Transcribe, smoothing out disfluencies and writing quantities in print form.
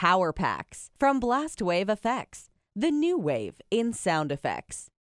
Power Packs from Blast Wave Effects, the new wave in sound effects.